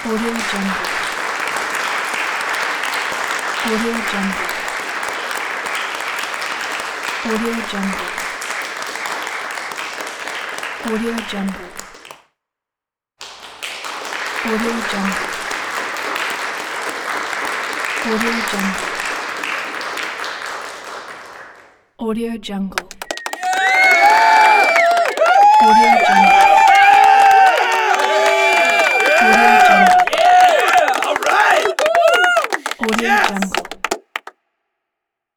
Audio Jungle. Audio Jungle. Audio Jungle. Audio Jungle. Audio Jungle. Audio Jungle. Audio Jungle. Audio Jungle.